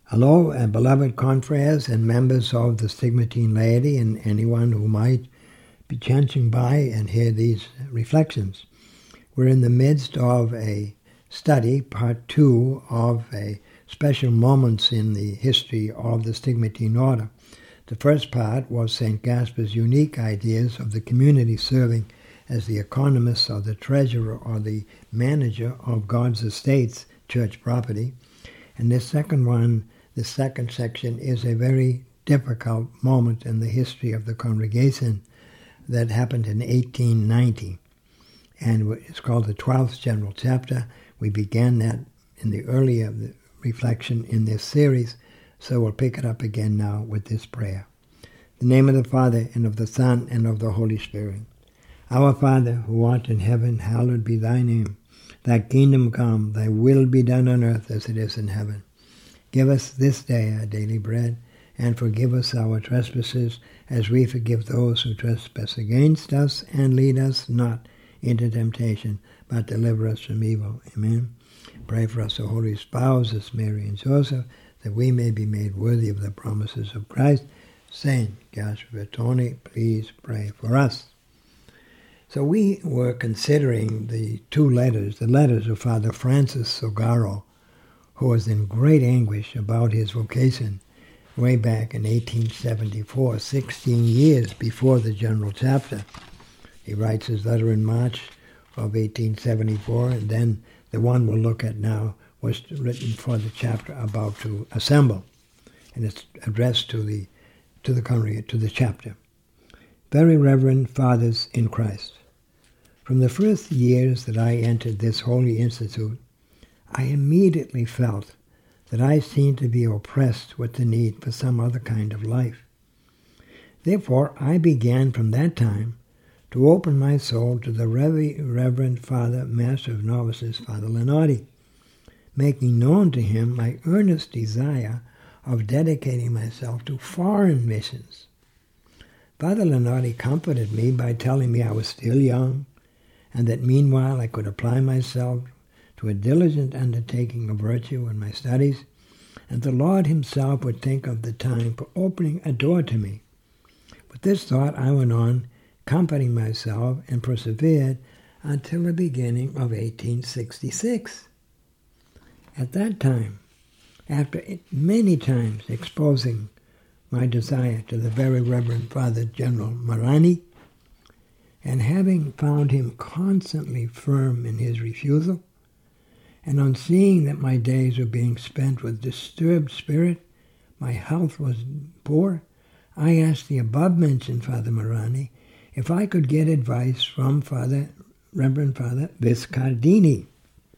Hello, beloved confreres and members of the Stigmatine laity and anyone who might be chancing by and hear these reflections. We're in the midst of a study, part 2 of a special moments in the history of the Stigmatine order. The first part was St. Gaspar's unique ideas of the community serving as the economist or the treasurer or the manager of God's estates, church property. And this second one, the second section, is a very difficult moment in the history of the congregation that happened in 1890. And it's called the 12th General Chapter. We began that in the earlier reflection in this series, so we'll pick it up again now with this prayer. In the name of the Father, and of the Son, and of the Holy Spirit. Our Father, who art in heaven, hallowed be thy name. Thy kingdom come, thy will be done on earth as it is in heaven. Give us this day our daily bread, and forgive us our trespasses, as we forgive those who trespass against us, and lead us not into temptation, but deliver us from evil. Amen. Pray for us, O holy spouses, Mary and Joseph, that we may be made worthy of the promises of Christ. Saint Gaspar Vittoni, please pray for us. So we were considering the letters of Father Francis Sogaro, who was in great anguish about his vocation way back in 1874, 16 years before the General Chapter. He writes his letter in March of 1874, and then the one we'll look at now was written for the chapter about to assemble, and it's addressed to the congregation, to the chapter. Very Reverend Fathers in Christ, from the first years that I entered this holy institute, I immediately felt that I seemed to be oppressed with the need for some other kind of life. Therefore, I began from that time to open my soul to the Reverend Father, Master of Novices, Father Lenardi, making known to him my earnest desire of dedicating myself to foreign missions. Father Lenardi comforted me by telling me I was still young, and that meanwhile I could apply myself to a diligent undertaking of virtue in my studies, and the Lord himself would think of the time for opening a door to me. With this thought I went on, comforting myself, and persevered until the beginning of 1866. At that time, after many times exposing my desire to the Very Reverend Father General Marani, and having found him constantly firm in his refusal, and on seeing that my days were being spent with disturbed spirit, my health was poor, I asked the above-mentioned Father Marani if I could get advice from Reverend Father Viscardini.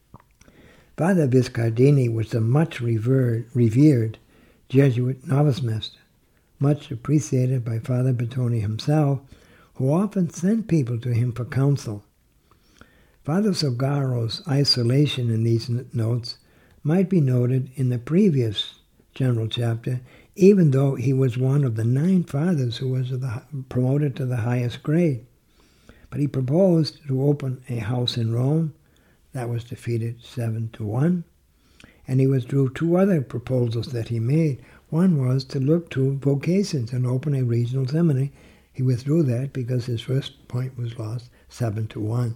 Father Viscardini was the much revered Jesuit novice master, much appreciated by Father Vittoni himself, who often sent people to him for counsel. Father Sogaro's isolation in these notes might be noted in the previous General Chapter, even though he was one of the 9 fathers who was promoted to the highest grade. But he proposed to open a house in Rome. That was defeated 7-1. And he withdrew 2 other proposals that he made. One was to look to vocations and open a regional seminary. He withdrew that because his first point was lost 7-1.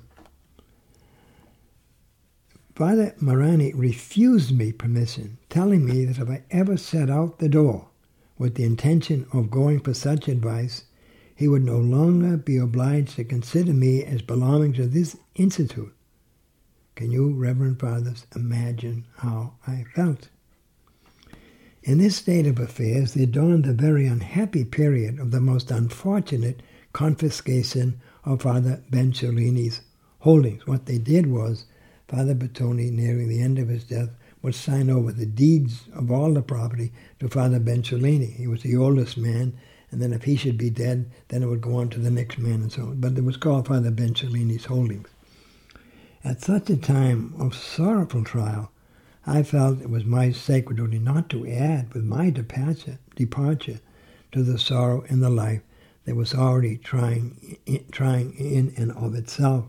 Father Marani refused me permission, telling me that if I ever set out the door with the intention of going for such advice, he would no longer be obliged to consider me as belonging to this institute. Can you, Reverend Fathers, imagine how I felt? In this state of affairs, there dawned a very unhappy period of the most unfortunate confiscation of Father Benciolini's holdings. What they did was, Father Vittoni, nearing the end of his death, would sign over the deeds of all the property to Father Benciolini. He was the oldest man, and then if he should be dead, then it would go on to the next man and so on. But it was called Father Benciolini's holdings. At such a time of sorrowful trial, I felt it was my sacred duty not to add with my departure to the sorrow in the life that was already trying in and of itself.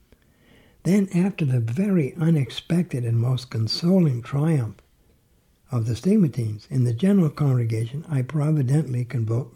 Then, after the very unexpected and most consoling triumph of the stigmatines. In the general congregation, I providently convoked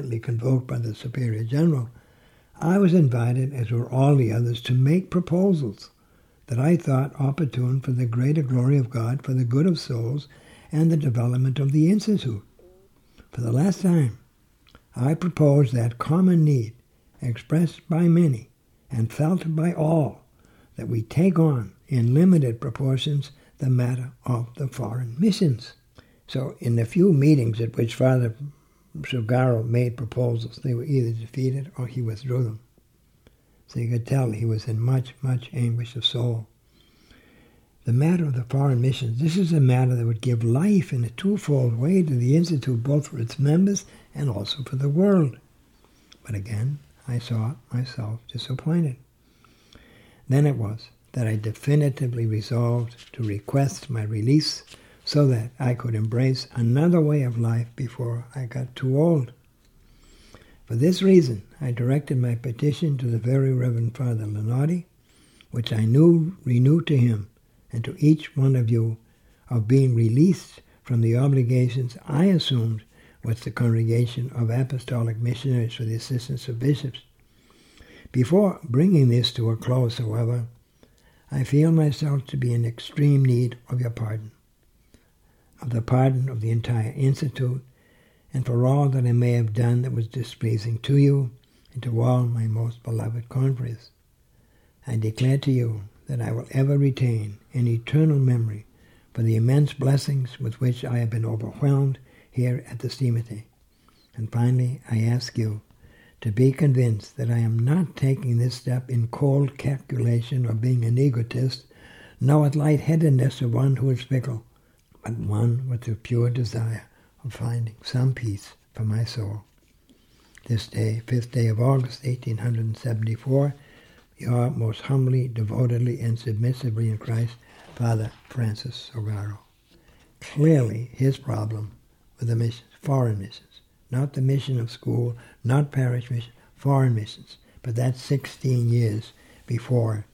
by the Superior General, I was invited, as were all the others, to make proposals that I thought opportune for the greater glory of God, for the good of souls, and the development of the Institute. For the last time, I proposed that common need, expressed by many and felt by all, that we take on, in limited proportions, the matter of the foreign missions. So in the few meetings at which Father Sugaro made proposals, they were either defeated or he withdrew them. So you could tell he was in much, much anguish of soul. The matter of the foreign missions, this is a matter that would give life in a twofold way to the Institute, both for its members and also for the world. But again, I saw myself disappointed. Then it was that I definitively resolved to request my release so that I could embrace another way of life before I got too old. For this reason, I directed my petition to the Very Reverend Father Lenardi, which I renewed to him and to each one of you of being released from the obligations I assumed with the Congregation of Apostolic Missionaries for the Assistance of Bishops. Before bringing this to a close, however, I feel myself to be in extreme need of your pardon, of the pardon of the entire Institute, and for all that I may have done that was displeasing to you and to all my most beloved confreres. I declare to you that I will ever retain an eternal memory for the immense blessings with which I have been overwhelmed here at the Steamity. And finally, I ask you to be convinced that I am not taking this step in cold calculation or being an egotist, nor with lightheadedness of one who is fickle, but one with the pure desire of finding some peace for my soul. This day, 5th day of August, 1874, your most humbly, devotedly, and submissively in Christ, Father Francis Sugaro. Clearly, his problem with the missions, foreign missions, not the mission of school, not parish mission, foreign missions. But that's 16 years before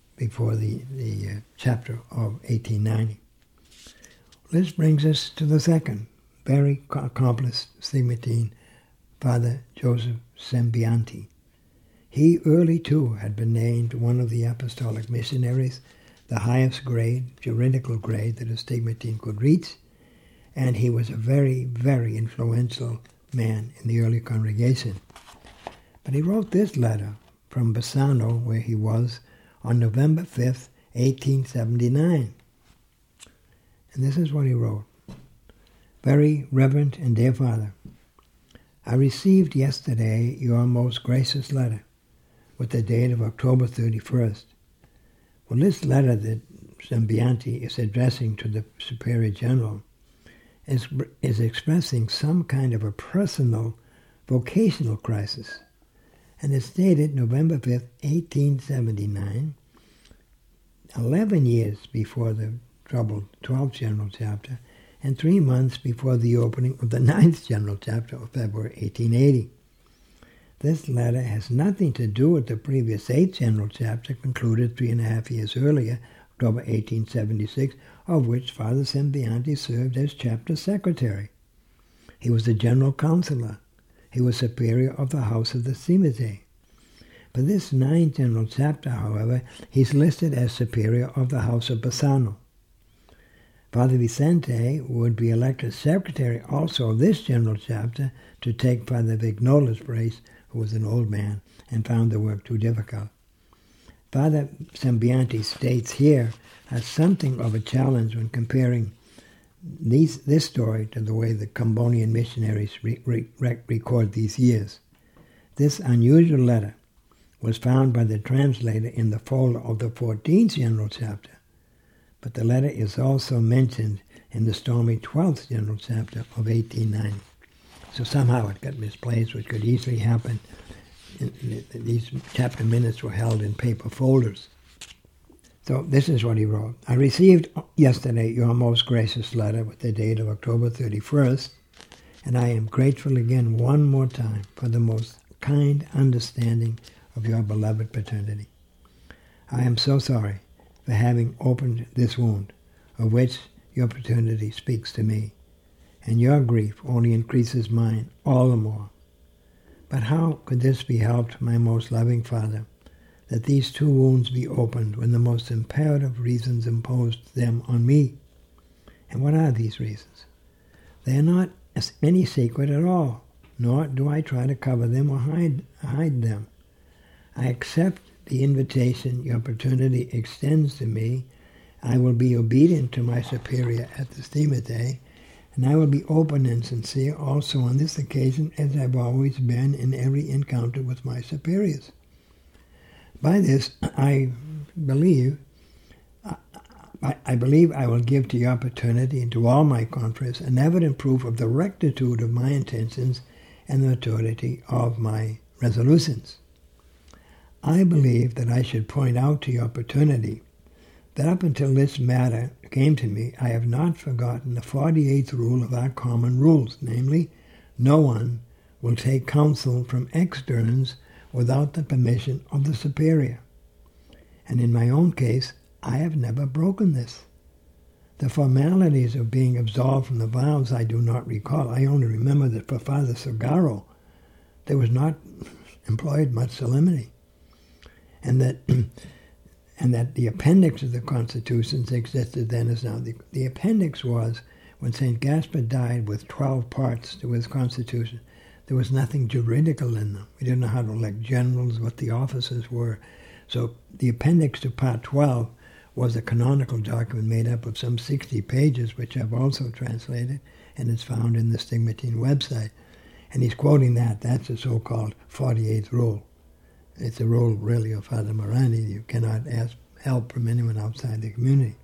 the chapter of 1890. This brings us to the second, very accomplished stigmatine, Father Joseph Sembianti. He early too had been named one of the apostolic missionaries, the highest grade, juridical grade that a stigmatine could reach, and he was a very, very influential man in the early congregation. But he wrote this letter from Bassano, where he was, on November 5th, 1879. And this is what he wrote. Very Reverend and Dear Father, I received yesterday your most gracious letter with the date of October 31st. Well, this letter that Sembianti is addressing to the Superior General is expressing some kind of a personal vocational crisis. And it's dated November 5th, 1879, 11 years before the troubled 12th General Chapter, and 3 months before the opening of the 9th General Chapter of February 1880. This letter has nothing to do with the previous 8th General Chapter concluded 3.5 years earlier, October 1876, of which Father Sembianti served as chapter secretary. He was the general counselor. He was superior of the House of the Steamity. For this 9th General Chapter, however, he's listed as superior of the House of Bassano. Father Vicente would be elected secretary also of this General Chapter to take Father Vignola's place, who was an old man and found the work too difficult. Father Sembianti states here as something of a challenge when comparing this story to the way the Cambodian missionaries record these years. This unusual letter was found by the translator in the folder of the 14th General Chapter, but the letter is also mentioned in the stormy 12th General Chapter of 1890. So somehow it got misplaced, which could easily happen. These chapter minutes were held in paper folders. So this is what he wrote. I received yesterday your most gracious letter with the date of October 31st, and I am grateful again one more time for the most kind understanding of your beloved paternity. I am so sorry for having opened this wound, of which your opportunity speaks to me, and your grief only increases mine all the more. But how could this be helped, my most loving Father, that these two wounds be opened when the most imperative reasons imposed them on me? And what are these reasons? They are not any secret at all, nor do I try to cover them or hide them. I accept the invitation your opportunity extends to me. I will be obedient to my superior at the Stimate, and I will be open and sincere also on this occasion, as I've always been in every encounter with my superiors. By this, I believe I will give to your opportunity and to all my confreres an evident proof of the rectitude of my intentions and the maturity of my resolutions. I believe that I should point out to your opportunity that up until this matter came to me, I have not forgotten the 48th rule of our common rules, namely, no one will take counsel from externs without the permission of the superior. And in my own case, I have never broken this. The formalities of being absolved from the vows I do not recall. I only remember that for Father Sagaro, there was not employed much solemnity. And that the appendix of the constitutions existed then as now. The appendix was when St. Gaspar died with 12 parts to his constitution. There was nothing juridical in them. We didn't know how to elect generals, what the officers were. So the appendix to part 12 was a canonical document made up of some 60 pages, which I've also translated, and it's found in the Stigmatine website. And he's quoting that. That's the so-called 48th rule. It's a rule, really, of Father Morani. You cannot ask help from anyone outside the community.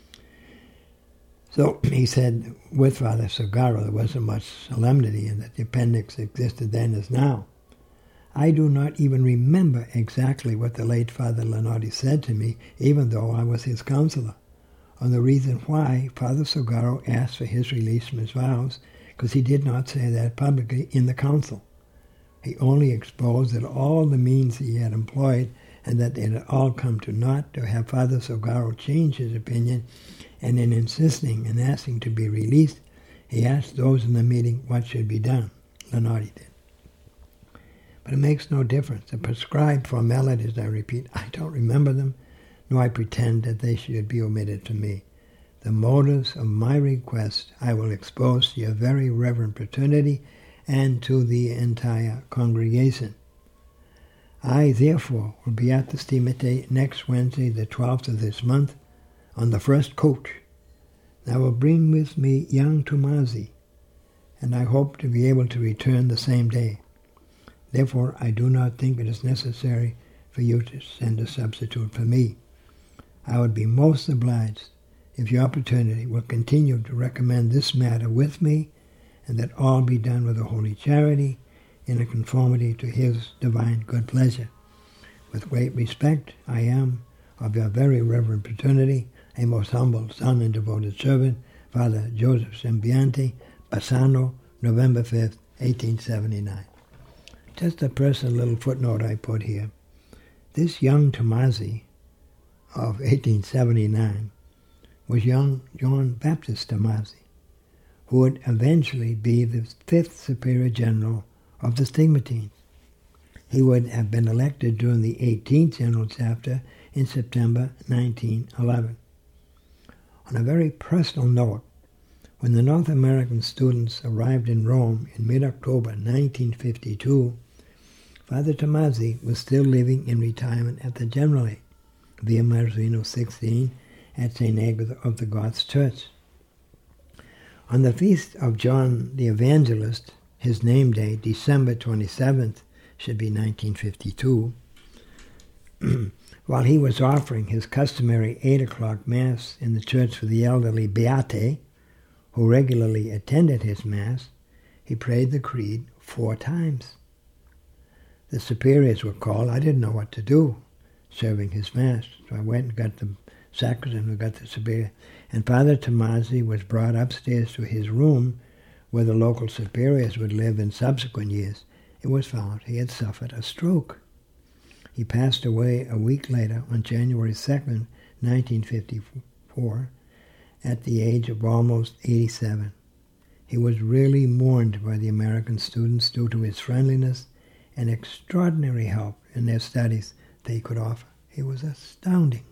So he said, with Father Sagaro, there wasn't much solemnity in that the appendix existed then as now. I do not even remember exactly what the late Father Lanotti said to me, even though I was his counselor, on the reason why Father Sagaro asked for his release from his vows, because he did not say that publicly in the council. He only exposed that all the means he had employed and that they had all come to naught to have Father Sagaro change his opinion, and in insisting and asking to be released, he asked those in the meeting what should be done. Lanotti did. But it makes no difference. The prescribed formalities, I repeat, I don't remember them, nor I pretend that they should be omitted to me. The motives of my request I will expose to your very reverend fraternity and to the entire congregation. I, therefore, will be at the Stimate next Wednesday, the 12th of this month, on the first coach. I will bring with me young Tomasi, and I hope to be able to return the same day. Therefore, I do not think it is necessary for you to send a substitute for me. I would be most obliged if your opportunity will continue to recommend this matter with me, and that all be done with a holy charity, in a conformity to his divine good pleasure. With great respect, I am, of your very reverend fraternity, a most humble son and devoted servant, Father Joseph Sembiante, Bassano, November 5th, 1879. Just a personal little footnote I put here. This young Tomasi of 1879 was young John Baptist Tomasi, who would eventually be the 5th Superior General of the Stigmatines. He would have been elected during the 18th General Chapter in September 1911. On a very personal note, when the North American students arrived in Rome in mid-October 1952, Father Tomasi was still living in retirement at the Generale, Via Marzino 16, at St. Agatha of the Goths Church. On the feast of John the Evangelist, his name day, December 27th, should be 1952, while he was offering his customary 8 o'clock Mass in the church for the elderly Beate, who regularly attended his Mass, he prayed the Creed 4 times. The superiors were called. I didn't know what to do serving his Mass, so I went and got the sacristan who got the superior. And Father Tomasi was brought upstairs to his room where the local superiors would live in subsequent years. It was found he had suffered a stroke. He passed away a week later on January 2nd, 1954, at the age of almost 87. He was really mourned by the American students due to his friendliness and extraordinary help in their studies they could offer. He was astounding.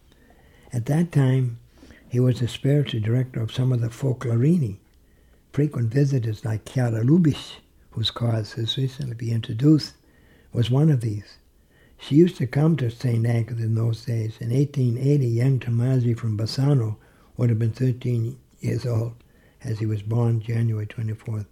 At that time, he was the spiritual director of some of the folklorini. Frequent visitors like Chiara Lubich, whose cause has recently been introduced, was one of these. She used to come to St. Agatha in those days. In 1880, young Tomasi from would have been 13 years old, as he was born January 24th,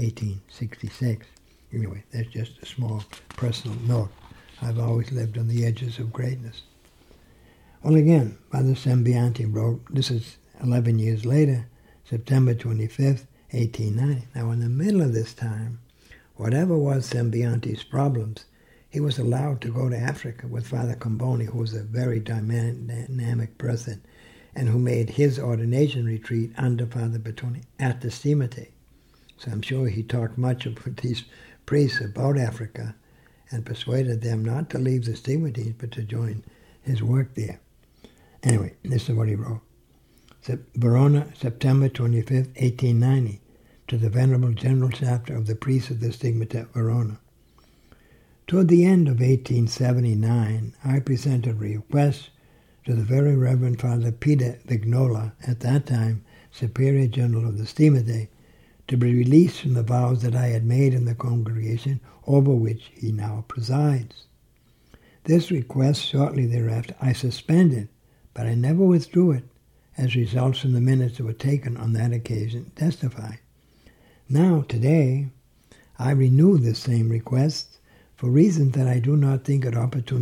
1866. Anyway, that's just a small personal note. I've always lived on the edges of greatness. Well, again, Father Sembianti wrote, this is 11 years later, September 25th, 1890. Now, in the middle of this time, whatever was Sembianti's problems, he was allowed to go to Africa with Father Comboni, who was a very dynamic person, and who made his ordination retreat under Father Bertoni at the Stimate. So I'm sure he talked much with these priests about Africa and persuaded them not to leave the Stigmates, but to join his work there. Anyway, this is what he wrote. Verona, September 25th, 1890, to the Venerable General Chapter of the Priests of the Stigmata at Verona. Toward the end of 1879, I presented a request to the Very Reverend Father Peter Vignola, at that time Superior General of the Stigmate, to be released from the vows that I had made in the congregation over which he now presides. This request shortly thereafter I suspended, but I never withdrew it, as results from the minutes that were taken on that occasion testify. Now, today, I renew this same request for reasons that I do not think it opportune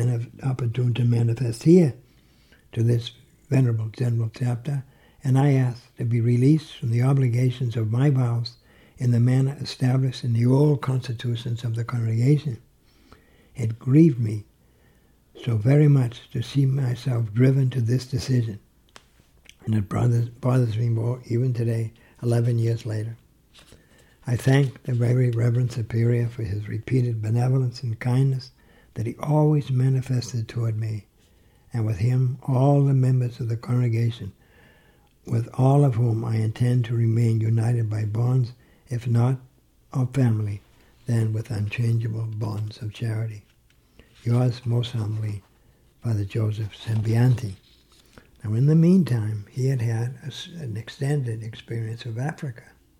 to manifest here to this Venerable General Chapter, and I ask to be released from the obligations of my vows in the manner established in the old constitutions of the congregation. It grieved me so very much to see myself driven to this decision, and it bothers me more even today, 11 years later. I thank the Very Reverend Superior for his repeated benevolence and kindness that he always manifested toward me, and with him all the members of the congregation, with all of whom I intend to remain united by bonds, if not of family, then with unchangeable bonds of charity. Yours most humbly, Father Joseph Sembianti. Now, in the meantime, he had an extended experience of Africa.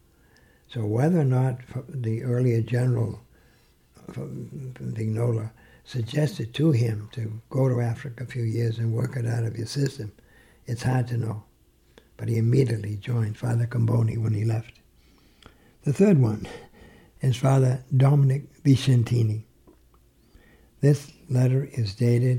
So whether or not the earlier General Vignola suggested to him to go to Africa a few years and work it out of his system, it's hard to know. But he immediately joined Father Comboni when he left. The third one is Father Dominic Vicentini. This letter is dated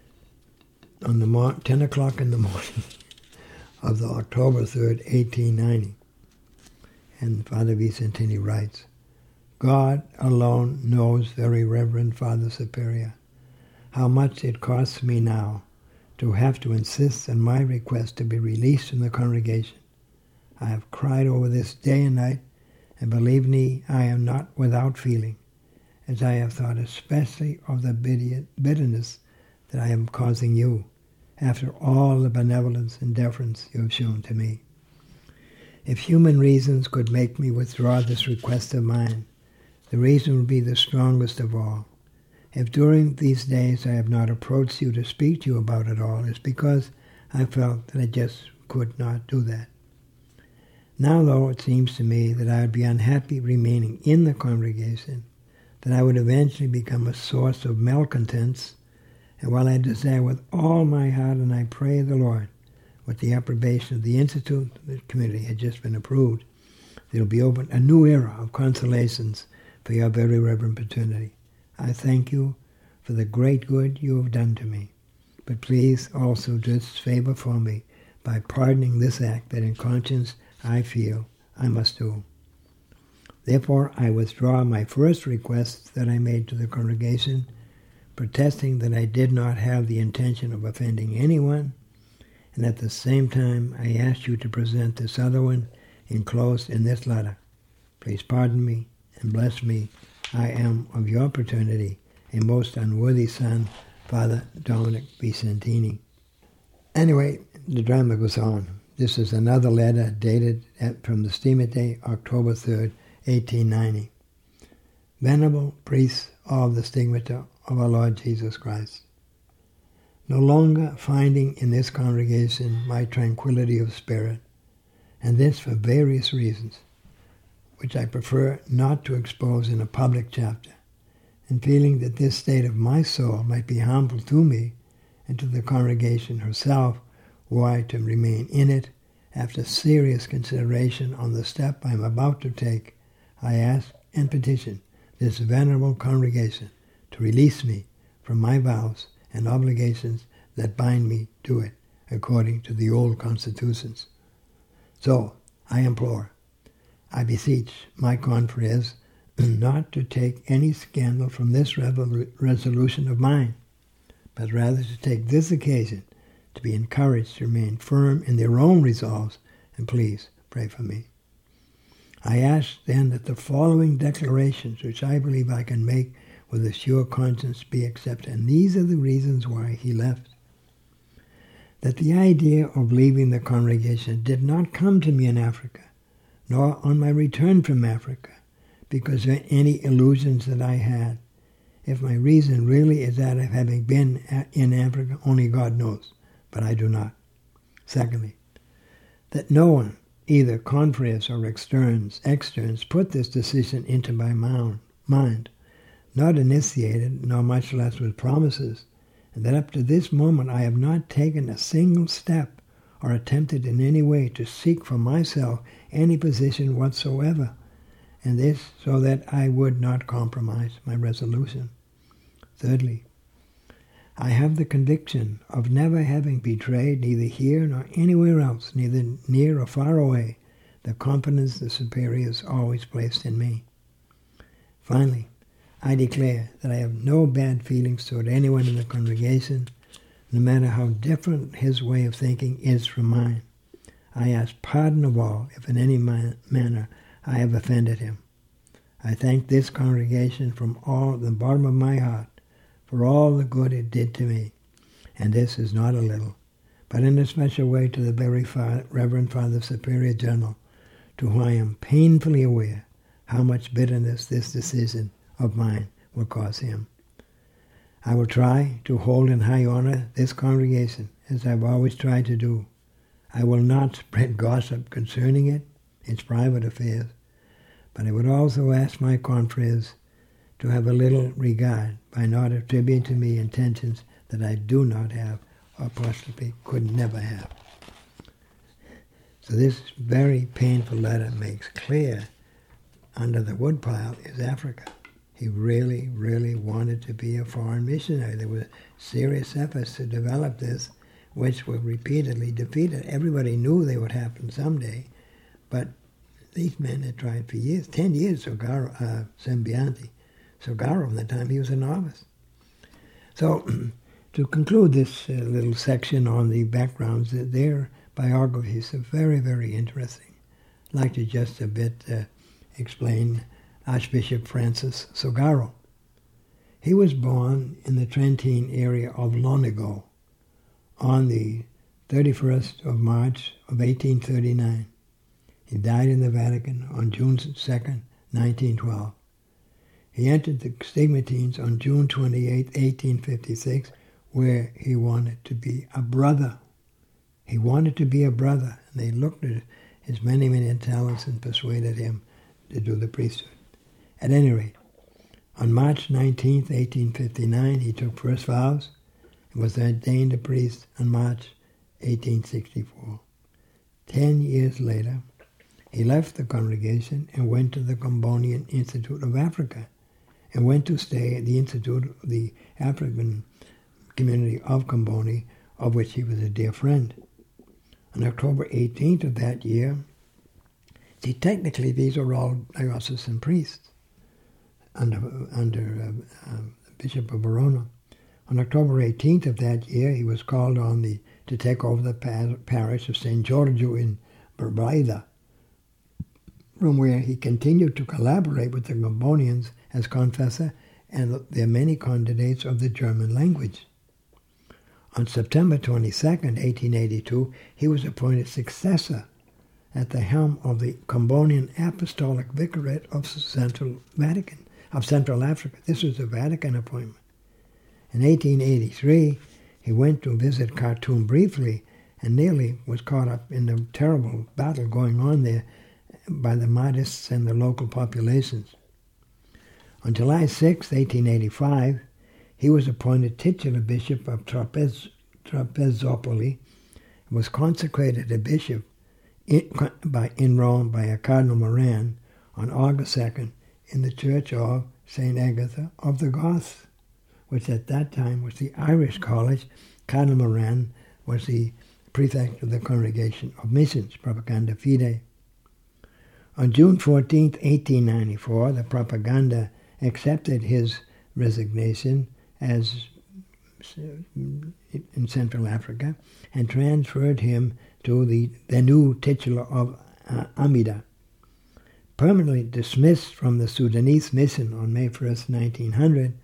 on 10 o'clock in the morning of the October 3rd, 1890. And Father Vicentini writes, God alone knows, Very Reverend Father Superior, how much it costs me now to have to insist on my request to be released from the congregation. I have cried over this day and night, and believe me, I am not without feeling, as I have thought especially of the bitterness that I am causing you, after all the benevolence and deference you have shown to me. If human reasons could make me withdraw this request of mine, the reason would be the strongest of all. If during these days I have not approached you to speak to you about it all, it's because I felt that I just could not do that. Now, though, it seems to me that I would be unhappy remaining in the congregation, that I would eventually become a source of malcontents, and while I desire with all my heart, and I pray the Lord, with the approbation of the Institute, the community had just been approved, there will be opened a new era of consolations for your Very Reverend Paternity. I thank you for the great good you have done to me, but please also do this favor for me by pardoning this act that in conscience I feel I must do. Therefore, I withdraw my first request that I made to the congregation, protesting that I did not have the intention of offending anyone, and at the same time I ask you to present this other one enclosed in this letter. Please pardon me and bless me. I am of your paternity a most unworthy son, Father Dominic Vicentini. Anyway, the drama goes on. This is another letter dated from the Stigmate, October 3rd, 1890. Venerable priests of the Stigmata of our Lord Jesus Christ, no longer finding in this congregation my tranquility of spirit, and this for various reasons, which I prefer not to expose in a public chapter, and feeling that this state of my soul might be harmful to me and to the congregation herself, were I to remain in it, after serious consideration on the step I am about to take, I ask and petition this venerable congregation to release me from my vows and obligations that bind me to it, according to the old constitutions. So, I implore, I beseech my confreres not to take any scandal from this resolution of mine, but rather to take this occasion to be encouraged to remain firm in their own resolves, and please pray for me. I ask then that the following declarations, which I believe I can make with a sure conscience, be accepted, and these are the reasons why he left. That the idea of leaving the congregation did not come to me in Africa, nor on my return from Africa, because of any illusions that I had. If my reason really is that of having been in Africa, only God knows, but I do not. Secondly, that no one, either confreres or externs, put this decision into my mind, not initiated, nor much less with promises, and that up to this moment I have not taken a single step or attempted in any way to seek for myself any position whatsoever, and this so that I would not compromise my resolution. Thirdly, I have the conviction of never having betrayed, neither here nor anywhere else, neither near or far away, the confidence the superiors always placed in me. Finally, I declare that I have no bad feelings toward anyone in the congregation, no matter how different his way of thinking is from mine. I ask pardon of all if in any manner I have offended him. I thank this congregation from all the bottom of my heart for all the good it did to me, and this is not a little, but in a special way to the very Reverend Father Superior General, to whom I am painfully aware how much bitterness this decision of mine will cause him. I will try to hold in high honor this congregation, as I've always tried to do. I will not spread gossip concerning it, its private affairs, but I would also ask my confreres to have a little regard by not attributing to me intentions that I do not have, or possibly could never have. So this very painful letter makes clear under the woodpile is Africa. He really, really wanted to be a foreign missionary. There were serious efforts to develop this, which were repeatedly defeated. Everybody knew they would happen someday, but these men had tried for years, 10 years, Sembianti. Sogaro, from the time he was a novice. So, to conclude this little section on the backgrounds, their biographies are very, very interesting. I'd like to just a bit explain Archbishop Francis Sogaro. He was born in the Trentine area of Lonigo on the 31st of March of 1839. He died in the Vatican on June 2nd, 1912. He entered the Stigmatines on June 28, 1856, where he wanted to be a brother. He wanted to be a brother, and they looked at his many, many talents and persuaded him to do the priesthood. At any rate, on March 19, 1859, he took first vows and was ordained a priest on March 1864. 10 years later, he left the congregation and went to the Combonian Institute of Africa, and went to stay at the Institute of the African Community of Comboni, of which he was a dear friend. On October 18th of that year, see, technically these are all diocesan priests under Bishop of Verona. On October 18th of that year, he was called on to take over the parish of St. Giorgio in Barbaida, from where he continued to collaborate with the Combonians as confessor and their many candidates of the German language. On September 22nd, 1882, he was appointed successor at the helm of the Combonian Apostolic Vicariate of Central Africa. This was a Vatican appointment. In 1883, he went to visit Khartoum briefly and nearly was caught up in the terrible battle going on there by the Mahdists and the local populations. On July 6, 1885, he was appointed titular bishop of Trapezopoli, and was consecrated a bishop in Rome by a Cardinal Moran on August 2nd in the Church of St. Agatha of the Goths, which at that time was the Irish college. Cardinal Moran was the prefect of the Congregation of Missions, Propaganda Fide. On June 14, 1894, the Propaganda accepted his resignation as in Central Africa and transferred him to the new titular of Amida. Permanently dismissed from the Sudanese mission on May 1st, 1900,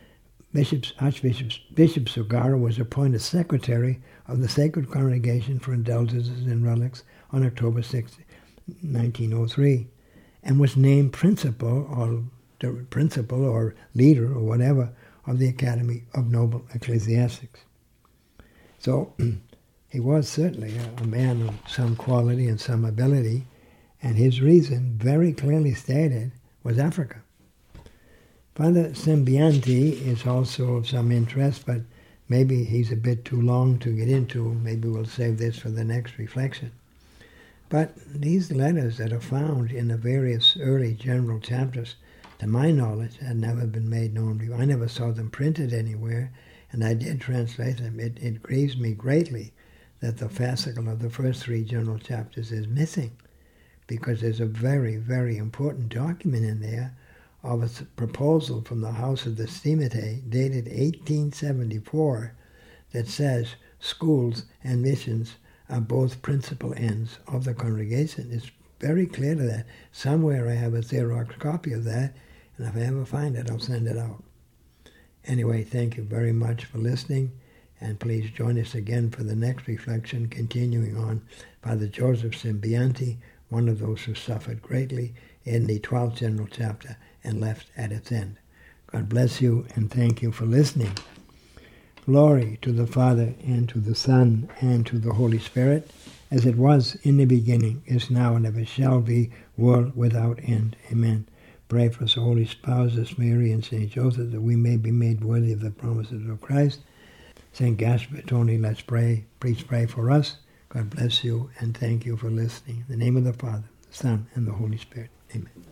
Bishop Sugara was appointed secretary of the Sacred Congregation for Indulgences and Relics on October 6, 1903, and was named principal or leader or whatever of the Academy of Noble Ecclesiastics. So he was certainly a man of some quality and some ability, and his reason, very clearly stated, was Africa. Father Sembianti is also of some interest, but maybe he's a bit too long to get into. Maybe we'll save this for the next reflection. But these letters that are found in the various early general chapters, to my knowledge, had never been made known to you. I never saw them printed anywhere, and I did translate them. It grieves me greatly that the fascicle of the first three general chapters is missing, because there's a very, very important document in there of a proposal from the House of the Stimate, dated 1874, that says schools and missions are both principal ends of the congregation. It's very clear to that. Somewhere I have a Xerox copy of that, and if I ever find it, I'll send it out. Anyway, thank you very much for listening, and please join us again for the next reflection, continuing on Father Joseph Sembianti, one of those who suffered greatly in the 12th general chapter and left at its end. God bless you, and thank you for listening. Glory to the Father, and to the Son, and to the Holy Spirit, as it was in the beginning, is now, and ever shall be, world without end. Amen. Pray for us, holy spouses, Mary and St. Joseph, that we may be made worthy of the promises of Christ. St. Gaspar Tony, let's pray. Please pray for us. God bless you, and thank you for listening. In the name of the Father, the Son, and the Holy Spirit. Amen.